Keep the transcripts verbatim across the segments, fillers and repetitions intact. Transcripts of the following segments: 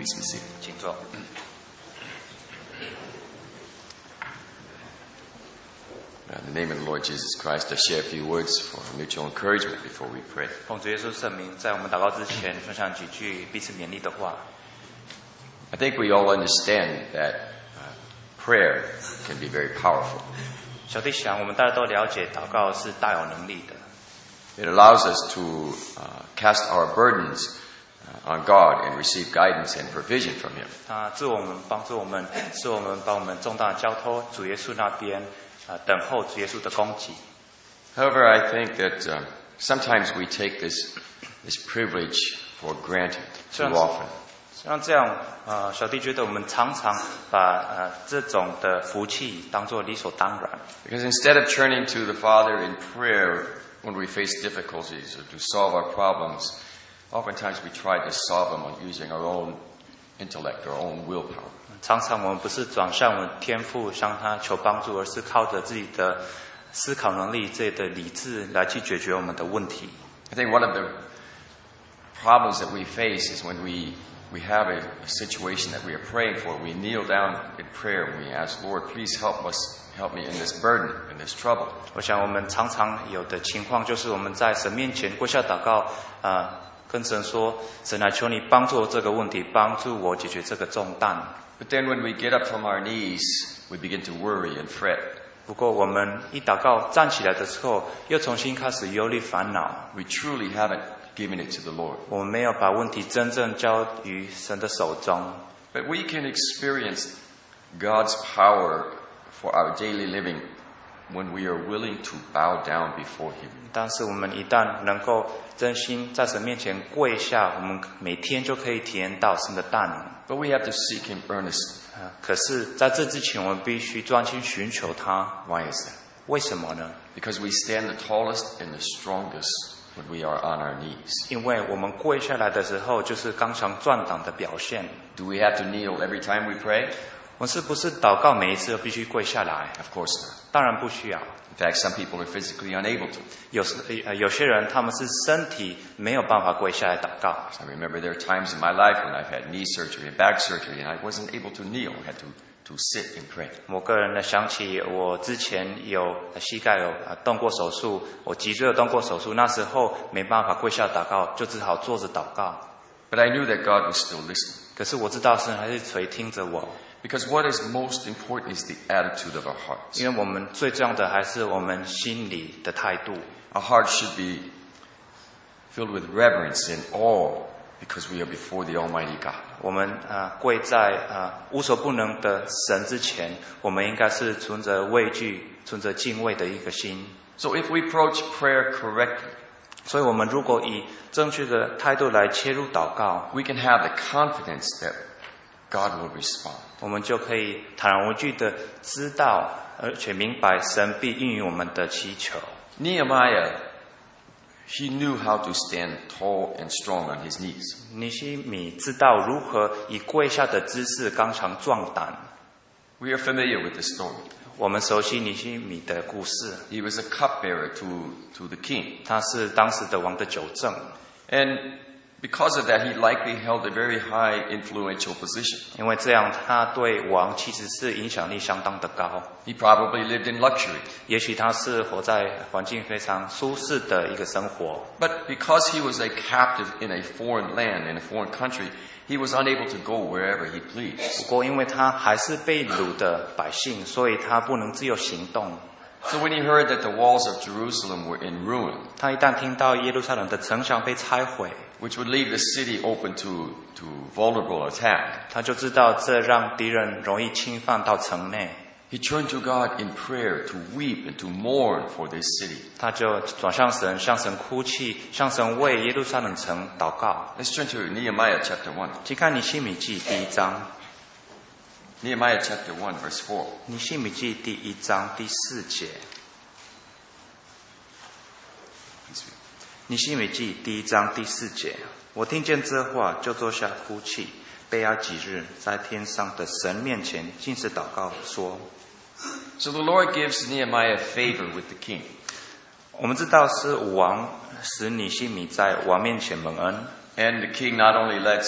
Please be seated. 请坐。 In the name of the Lord Jesus Christ, I share a few words for mutual encouragement before we pray. 奉主耶稣圣名，在我们祷告之前，分享几句彼此勉励的话。 I think we all understand that uh, prayer can be very powerful. 小弟想，我们大家都了解，祷告是大有能力的。 It allows us to uh, cast our burdens uh, on God and receive guidance and provision from Him. 他自我们帮助我们，是我们把我们重大交托主耶稣那边，呃，等候主耶稣的供给。 However, I think that uh, sometimes we take this this privilege for granted too often. 像这样，呃，小弟觉得我们常常把呃这种的福气当作理所当然。 Because instead of turning to the Father in prayer when we face difficulties or to solve our problems, oftentimes we try to solve them on using our own intellect, our own willpower. 常常我们不是转向我们天父向他求帮助，而是靠着自己的思考能力、自己的理智来去解决我们的问题。 I think one of the problems that we face is when we we have a, a situation that we are praying for. We kneel down in prayer and we ask, Lord, please help us, help me in this burden, in this trouble. 我想我们常常有的情况就是我们在神面前跪下祷告，呃，跟神说：“神啊，求你帮助我这个问题，帮助我解决这个重担。” But then when we get up from our knees, we begin to worry and fret. 不过我们一祷告站起来的时候，又重新开始忧虑烦恼。 We truly haven't given it to the Lord. 我们没有把问题真正交于神的手中。 But we can experience God's power for our daily living when we are willing to bow down before Him. 但是我们一旦能够真心在神面前跪下，我们每天就可以体验到神的大能。 But we have to seek Him earnestly. 可是在这之前，我们必须专心寻求他。 Why is that? 为什么呢？ Because we stand the tallest and the strongest when we are on our knees. 因为我们跪下来的时候，就是刚强壮胆的表现。 Do we have to kneel every time we pray? 我们是不是祷告每一次都必须跪下来？ Of course not. 当然不需要。 In fact, some people are physically unable to. 有时呃有些人他们是身体没有办法跪下来祷告。 I remember there are times in my life when I've had knee surgery and back surgery and I wasn't able to kneel. I had to, to sit and pray. 我个人呢想起我之前有膝盖有呃动过手术，我脊椎有动过手术，那时候没办法跪下祷告，就只好坐着祷告。 But I knew that God was still listening. 可是我知道神还是垂听着我。 Because what is most important is the attitude of our hearts. 因为我们最重要的还是我们心里的态度。 Our hearts should be filled with reverence and awe because we are before the Almighty God. 我们啊、呃、跪在啊、呃、无所不能的神之前，我们应该是存着畏惧、存着敬畏的一个心。 So if we approach prayer correctly, 所以我们如果以正确的态度来切入祷告， we can have the confidence that God will respond. 我们就可以坦然无惧的知道，而且明白神必应允我们的祈求。 Nehemiah, he knew how to stand tall and strong on his knees. 尼希米知道如何以跪下的姿势刚强壮胆。 We are familiar with the story. 我们熟悉尼希米的故事， He was a cupbearer to, to the king. 他是当时的王的酒政。 And because of that, he likely held a very high influential position. 因为这样，他对王其实是影响力相当的高。 He probably lived in luxury. 也许他是活在环境非常舒适的一个生活， But because he was a captive in a foreign land, in a foreign country, he was unable to go wherever he pleased. 不过因为他还是被掳的百姓，所以他不能自由行动。 So when he heard that the walls of Jerusalem were in ruin, 他一旦听到耶路撒冷的城墙被拆毁， which would leave the city open to, to vulnerable attack, 他就知道这让敌人容易侵犯到城内。 he turned to God in prayer to weep and to mourn for this city. 他就转向神，向神哭泣，向神为耶路撒冷城祷告。 Let's turn to Nehemiah chapter one. 请看尼希米记第一章， Nehemiah chapter one, verse four. 尼希米记第一章第四节。 尼希米记第一章第四节，我听见这话，就坐下哭泣，悲哀几日，在天上的神面前尽是祷告说。 So the Lord gives Nehemiah favor with the king. 我们知道是王使尼希米在王面前蒙恩， And the king not only lets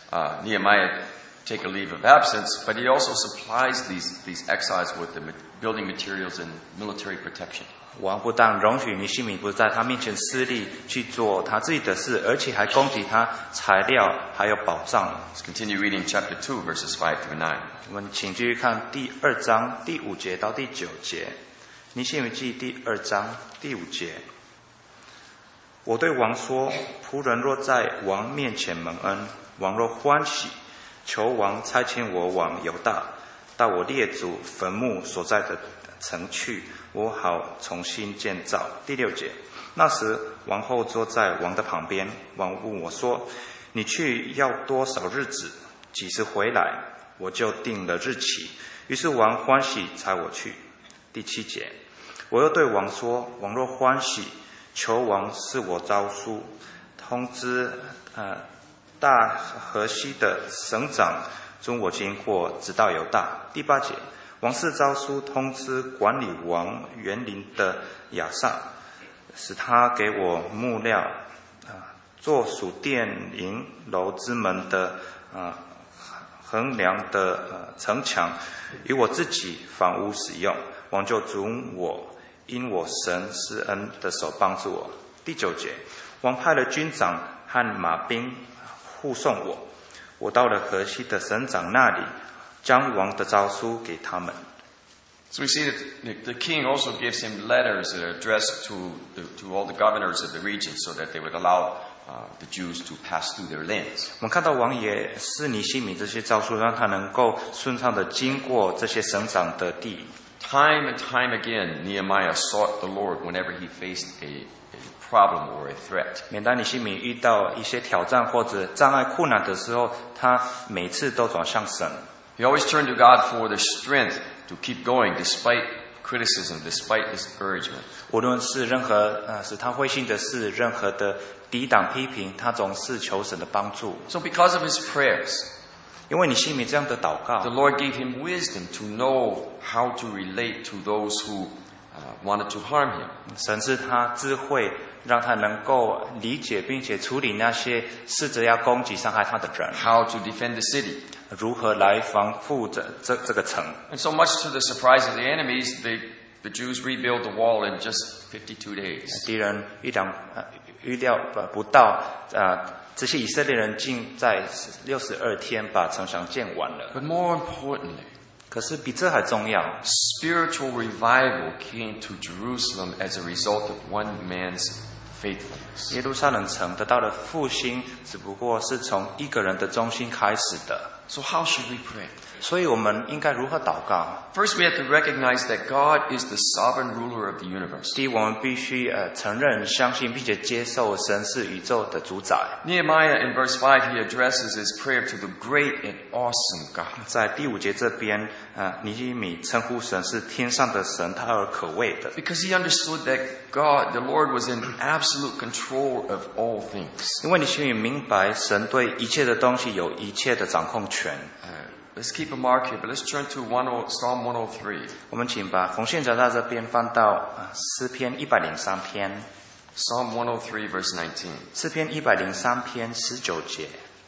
uh, Nehemiah take a leave of absence, but he also supplies these, these exiles with the building materials and military protection. 王不但容许尼希米不在他面前施力去做他自己的事，而且还供给他材料还有保障。 Let's continue reading chapter two, verses five through nine. 我们请继续看第二章第五节到第九节。尼希米记第二章第五节。我对王说：仆人若在王面前蒙恩，王若欢喜，求王差遣我往犹大，到我列祖坟墓所在的城去，我好重新建造。第六节。那时王后坐在王的旁边，王问我说：你去要多少日子？几时回来？我就定了日期。于是王欢喜，差我去。第七节。我又对王说：王若欢喜，求王赐我诏书，通知呃大河西的省长准我经过，直到犹大。第八节。王赐诏书通知管理王园林的亚萨，使他给我木料，啊，做属殿营楼之门的啊横梁的呃城墙，与我自己房屋使用。王就准我，因我神施恩的手帮助我。第九节，王派了军长和马兵护送我，我到了河西的省长那里，将王的诏书给他们。 So we see that the, the king also gives him letters that are addressed to, the, to all the governors of the region so that they would allow uh, the Jews to pass through their lands. 我们看到王也是尼希米这些诏书，让他能够顺畅的经过这些省长的地。 Time and time again, Nehemiah sought the Lord whenever he faced a, a problem or a threat. 每当尼希米遇到一些挑战或者障碍困难的时候，他每次都转向神。 He always turned to God for the strength to keep going despite criticism, despite discouragement. 无论是任何呃使他灰心的事，任何的抵挡批评，他总是求神的帮助。 So because of his prayers, 因为尼希米这样的祷告 the Lord gave him wisdom to know how to relate to those who uh, wanted to harm him. 神是他智慧，让他能够理解并且处理那些试着要攻击伤害他的人， How to defend the city. 如何来防护这这这个城。 And so much to the surprise of the enemies, they, the Jews rebuilt the wall in just fifty-two days. 敌人预料呃预料不到呃这些以色列人竟在六十二天把城墙建完了。 But more importantly, 可是比这还重要， spiritual revival came to Jerusalem as a result of one man's faithfulness. 耶路撒冷城得到的复兴，只不过是从一个人的忠心开始的。 So how should we pray? 所以我们应该如何祷告？ First, we have to recognize that God is the sovereign ruler of the universe. 第一，我们必须呃承认、相信，并且接受神是宇宙的主宰。 Nehemiah in verse five, he addresses his prayer to the great and awesome God. 在第五节这边，呃，尼希米称呼神是天上的神，他而可畏的。 Because he understood that God, the Lord, was in absolute control of all things. 因为尼希米明白神对一切的东西有一切的掌控权。 Uh, let's keep a mark here, but let's turn to Psalm one oh three. 我们请把红线夹在这边翻到呃诗篇一百零三篇。 Psalm one oh three, verse nineteen. 诗篇一百零三篇十九节。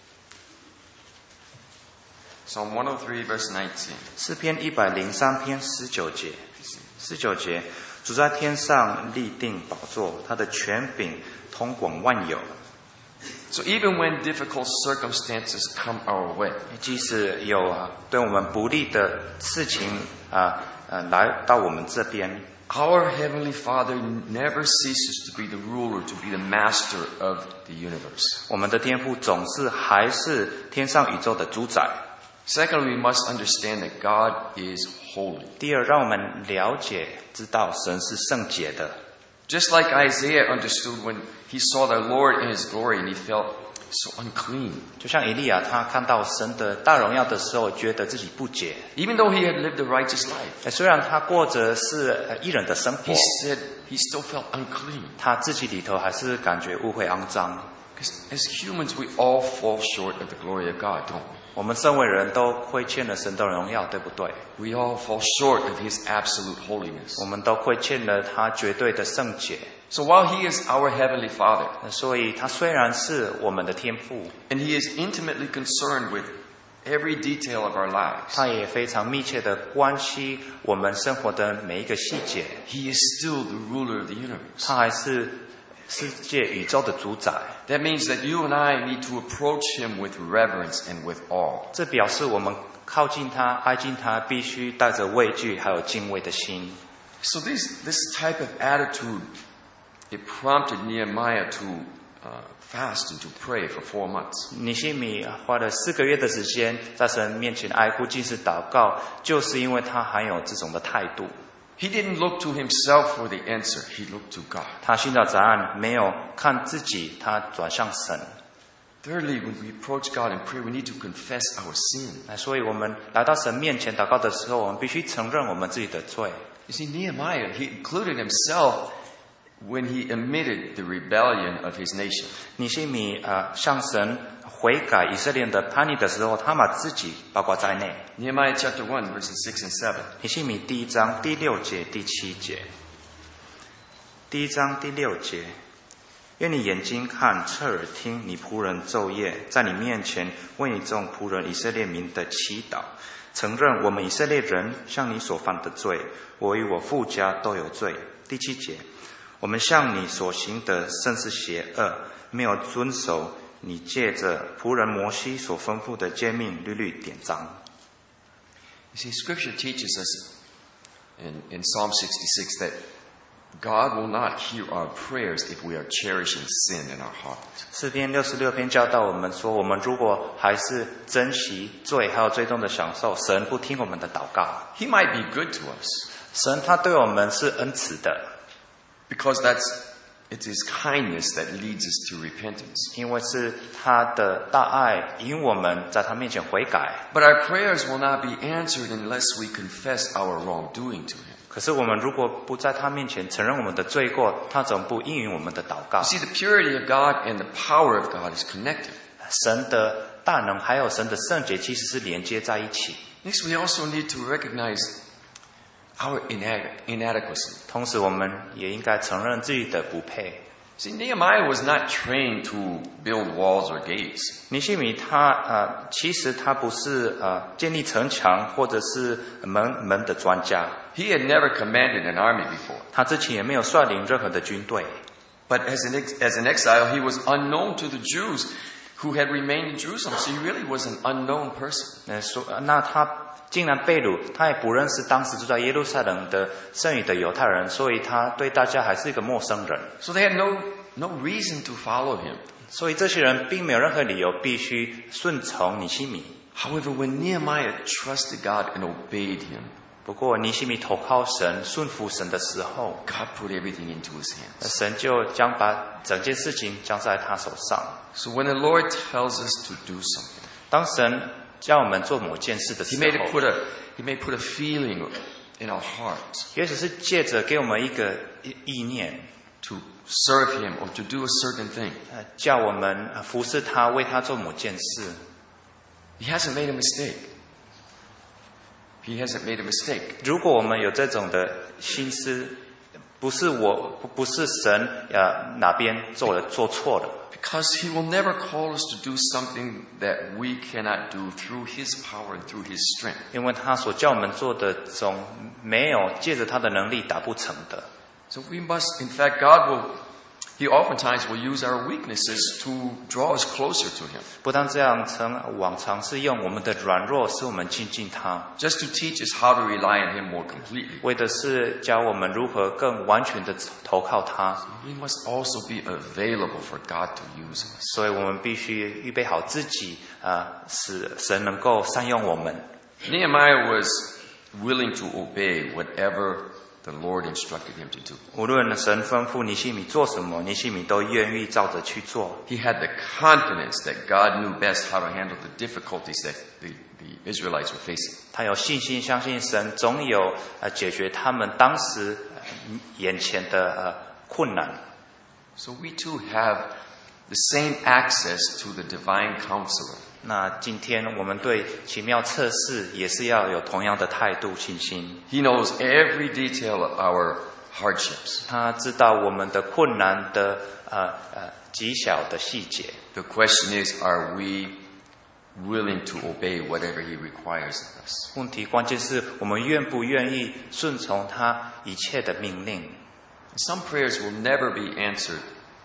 Psalm one oh three, verse nineteen. 诗篇一百零三篇十九节。十九节，主在天上立定宝座，他的权柄通广万有。 So even when difficult circumstances come our way, 即使有对我们不利的事情啊呃来到我们这边， our Heavenly Father never ceases to be the ruler, to be the master of the universe. 我们的天父总是还是天上宇宙的主宰。 Secondly, we must understand that God is holy. 第二，让我们了解知道神是圣洁的。 Just like Isaiah understood when he saw the Lord in his glory and he felt so unclean. 就像以利亚，他看到神的大荣耀的时候，觉得自己不洁。 Even though he had lived a righteous life, 虽然他过着是呃义人的生活 he，said he still felt unclean. 他自己里头还是感觉污秽肮脏。 Because as humans, we all fall short of the glory of God, don't we? 我们身为人都亏欠了神的荣耀，对不对？ We all fall short of his absolute holiness. 我们都亏欠了他绝对的圣洁。 So while He is our Heavenly Father, 所以他虽然是我们的天父， and He is intimately concerned with every detail of our lives, 他也非常密切的关心我们生活的每一个细节， He is still the ruler of the universe. 他还是世界宇宙的主宰。 That means that you and I need to approach Him with reverence and with awe. 这表示我们靠近他、挨近他，必须带着畏惧还有敬畏的心。 So this, this type of attitude, it prompted Nehemiah to uh, fast and to pray for four months. 尼希米花了四个月的时间在神面前哀哭禁食祷告，就是因为他含有这种的态度。 He didn't look to himself for the answer. He looked to God. 他寻找答案，没有看自己，他转向神。 Thirdly, when we approach God in prayer, we need to confess our sin. 所以我们来到神面前祷告的时候，我们必须承认我们自己的罪。 You see, Nehemiah, he included himself when he admitted the rebellion of his nation. 尼希米呃向神悔改以色列的叛逆的时候，他把自己包括在内。 Nehemiah chapter one, verses six and seven. 尼希米第一章第六节、第七节。第一章第六节，愿你眼睛看，侧耳听，你仆人昼夜在你面前为你众仆人以色列民的祈祷，承认我们以色列人向你所犯的罪，我与我父家都有罪。第七节，我们向你所行的甚是邪恶，没有遵守你借着仆人摩西所吩咐的诫命律律典章。 You see, Scripture teaches us in, in Psalm sixty-six that God will not hear our prayers if we are cherishing sin in our heart. 诗篇六十六篇教导我们说，我们如果还是珍惜罪还有最终的享受，神不听我们的祷告。 He might be good to us 神他对我们是恩慈的， because that's it's His kindness that leads us to repentance. 因为是他的大爱引我们在他面前悔改。 But our prayers will not be answered unless we confess our wrongdoing to Him. 可是我们如果不在他面前承认我们的罪过，他总不应允我们的祷告 You。see, the purity of God and the power of God is connected. 神的大能还有神的圣洁其实是连接在一起。 Next, we also need to recognize our inade- inadequacy. 同时，我们也应该承认自己的不配。 See, Nehemiah was not trained to build walls or gates. 尼希米他呃，其实他不是呃建立城墙或者是门门的专家， He had never commanded an army before. 他之前也没有率领任何的军队。 But as an, ex- as an exile, he was unknown to the Jews who had remained in Jerusalem. So he really was an unknown person. 呃，说那他竟然被掳，他也不认识当时住在耶路撒冷的剩余的犹太人，所以他对大家还是一个陌生人。 So they had no, no reason to follow him. 所以这些人并没有任何理由必须顺从尼希米。 However, when Nehemiah trusted God and obeyed him, 不过尼希米投靠神、顺服神的时候， God put everything into his hands. 神就将把整件事情交在他手上。 So when the Lord tells us to do something, 当神叫我们做某件事的 he 时 may 候， put a, he may put a feeling in our hearts 也只是借着给我们一个意念， to serve him or to do a certain thing. 呃叫我们呃服侍他，为他做某件事。 He hasn't made a mistake. He hasn't made a mistake. 如果我们有这种的心思，不是我，不不是神呃哪边做了做错了， Because he will never call us to do something that we cannot do through his power and through his strength. 因为他所叫我们做的总没有借着他的能力达不成的。 So we must, in fact, God will, he oftentimes will use our weaknesses to draw us closer to him. 不但这样，曾往常是用我们的软弱使我们亲近他， Just to teach us how to rely on him more completely. 为的是教我们如何更完全的投靠他。 We must also be available for God to use us. 所以我们必须预备好自己，啊、呃，使神能够善用我们。 Nehemiah was willing to obey whatever the Lord instructed him to do. 无论神吩咐尼希米做什么，尼希米都愿意照着去做。 He had the confidence that God knew best how to handle the difficulties that the, the Israelites were facing. 他有信心，相信神总有呃解决他们当时、呃、眼前的呃困难。 So we too have the same access to the divine counselor. 那今天我们对奇妙测试也是要有同样的态度、信心。 He knows every detail of our hardships. 他知道我们的困难的呃呃极小的细节。 The question is, are we willing to obey whatever He requires of us? 问题关键是我们愿不愿意顺从他一切的命令。 Some prayers will never be answered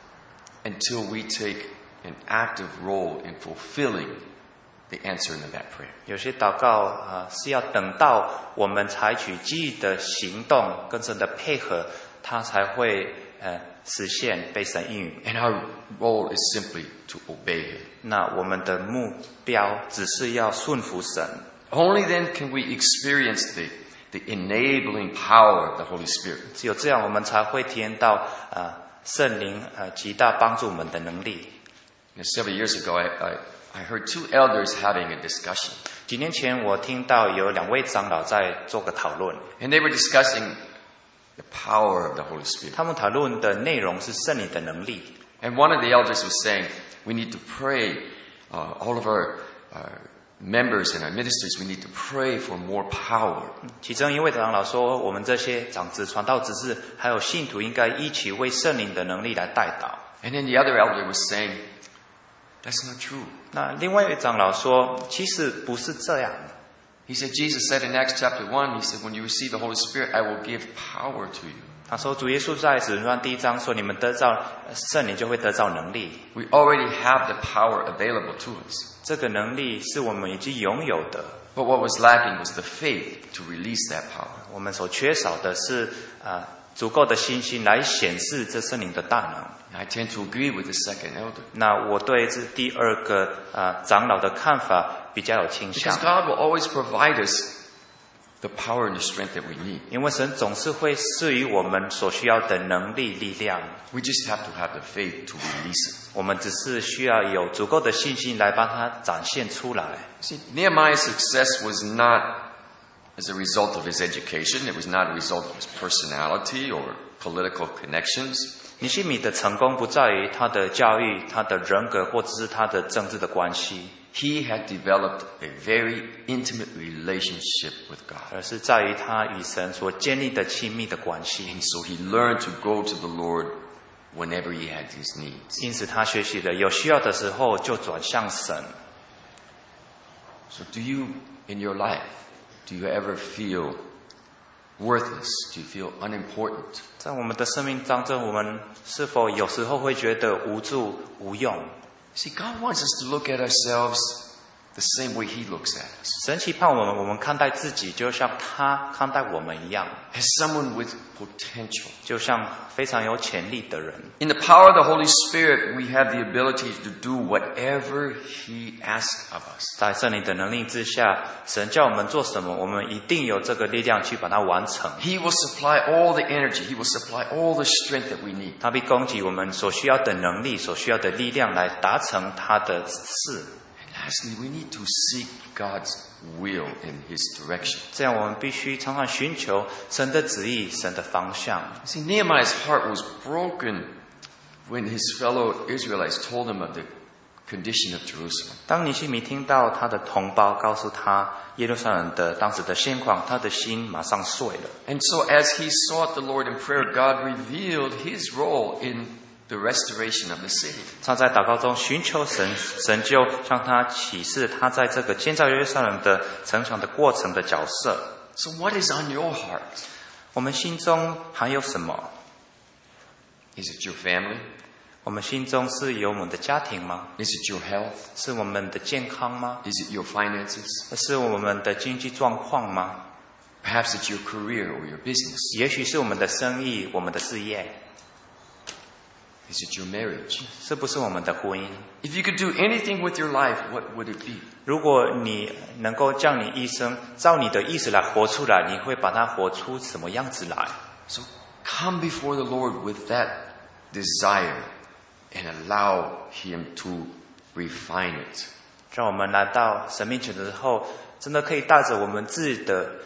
until we take an active role in fulfilling the answering of that prayer. 有些祷告啊、呃、是要等到我们采取积极的行动，跟神的配合，它才会呃实现被神应允。 And our role is simply to obey Him. 那我们的目标只是要顺服神。 Only then can we experience the, the enabling power of the Holy Spirit. 只有这样，我们才会体验到呃圣灵呃极大帮助我们的能力。 You know, several years ago, I, I, I heard two elders having a discussion. 几年前，我听到有两位长老在做个讨论， And they were discussing the power of the Holy Spirit. 他们讨论的内容是圣灵的能力。 And one of the elders was saying, we need to pray, uh, all of our uh, members and our ministers, we need to pray for more power. 其中一位长老说，我们这些长子、传道执事还有信徒应该一起为圣灵的能力来代祷。 And then the other elder was saying, that's not true. 那另外一位长老说，其实不是这样。 He said, Jesus said in Acts chapter one, He said, when you receive the Holy Spirit, I will give power to you. 他说，主耶稣在使徒行传第一章说，你们得到圣灵就会得到能力。 We already have the power available to us. 这个能力是我们已经拥有的， But what was lacking was the faith to release that power. 我们所缺少的是啊、呃、足够的信心来显示这圣灵的大能。 I tend to agree with the second elder. 那我对这第二个啊、呃、长老的看法比较有倾向 Because，God will always provide us the power and the strength that we need. 因为神总是会赐予我们所需要的能力、力量。 We just have to have the faith to release it. 我们只是需要有足够的信心来帮它展现出来。 See, Nehemiah's success was not as a result of his education. It was not a result of his personality or political connections. 尼希米的成功不在于他的教育、他的人格，或者是他的政治的关系， He had developed a very intimate relationship with God. 而是在于他与神所建立的亲密的关系。 And so he learned to go to the Lord whenever he had his needs. 因此，他学习了有需要的时候就转向神。 So do you, in your life, do you ever feel worthless? Do you feel unimportant? 在我们的生命当中，我们是否有时候会觉得无助、无用？ See, God wants us to look at ourselves the same way he looks at us. 神期盼我们，我们看待自己，就像他看待我们一样， As someone with potential. 就像非常有潜力的人。 In the power of the Holy Spirit, we have the ability to do whatever he asks of us. 在圣灵的能力之下，神叫我们做什么，我们一定有这个力量去把它完成。 He will supply all the energy. He will supply all the strength that we need. 他必供给我们所需要的能力、所需要的力量，来达成他的事。 And lastly, we need to seek God's will in his direction. 这样，我们必须常常寻求神的旨意、神的方向。 See, Nehemiah's heart was broken when his fellow Israelites told him of the condition of Jerusalem. 当尼希米听到他的同胞告诉他耶路撒冷的当时的现况，他的心马上碎了。 And so as he sought the Lord in prayer, God revealed his role in the restoration of the city. 他在祷告中寻求神，神就向他启示他在这个建造耶路撒冷的城墙的过程的角色。 So what is on your heart? 我们心中还有什么？ Is it your family? 我们心中是有我们的家庭吗？ Is it your health? 是我们的健康吗？ Is it your finances? 是我们的经济状况吗？ Perhaps it's your career or your business. 也许是我们的生意、我们的事业， Is it your marriage? 是不是我们的婚姻？ If you could do anything with your life, what would it be? 如果你能够将你一生照你的意思来活出来，你会把它活出什么样子来？ So come before the Lord with that desire and allow him to refine it. 让我们来到神面前的时候，真的可以带着我们自己的呃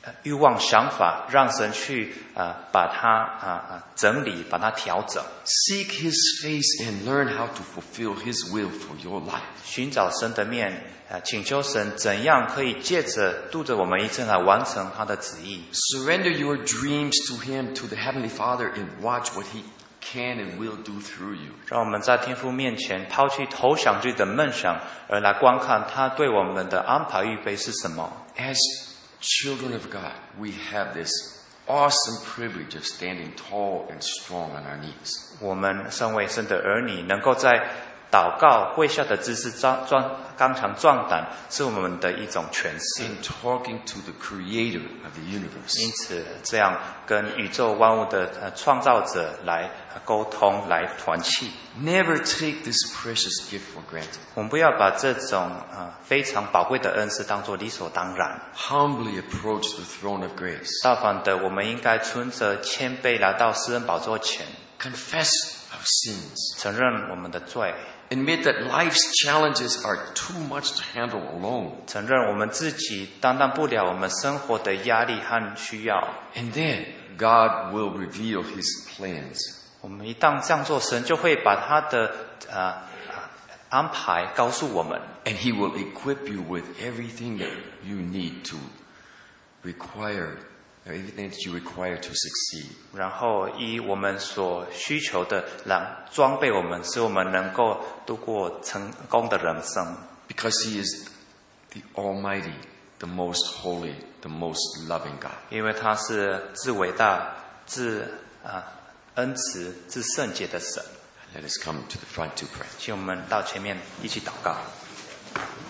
欲望想法，让神去呃把它啊、呃、整理，把它调整。 Seek His face and learn how to fulfill His will for your life. 寻找神的面，呃，请求神怎样可以借着度着我们一生来完成他的旨意。 Surrender your dreams to Him, to the Heavenly Father, and watch what He can and will do through you. 让我们在天父面前抛弃投降自己的梦想，而来观看他对我们的安排预备是什么。 As children of God, we have this awesome privilege of standing tall and strong on our knees. 我们身为神的儿女，能够在祷告跪下的姿势壮壮刚强壮胆，是我们的一种诠释。 In talking to the Creator of the universe. 因此，这样跟宇宙万物的呃创造者来沟通，来团契。 Never take this precious gift for granted. 我们不要把这种呃非常宝贵的恩赐当作理所当然。 Humbly approach the throne of grace. 相反的，我们应该存着谦卑来到施恩宝座前， Confess our sins. 承认我们的罪， Admit that life's challenges are too much to handle alone. 承认我们自己担当不了我们生活的压力和需要。 And then God will reveal His plans. 我们一旦这样做，神就会把他的呃安排告诉我们， And He will equip you with everything that you need to require, everything that you require to succeed. 然后以我们所需求的来装备我们，使我们能够度过成功的人生。 Because He is the Almighty, the most holy, the most loving God. 因为他是至伟大、至啊恩慈、至圣洁的神。 Let us come to the front to pray. 请我们到前面一起祷告。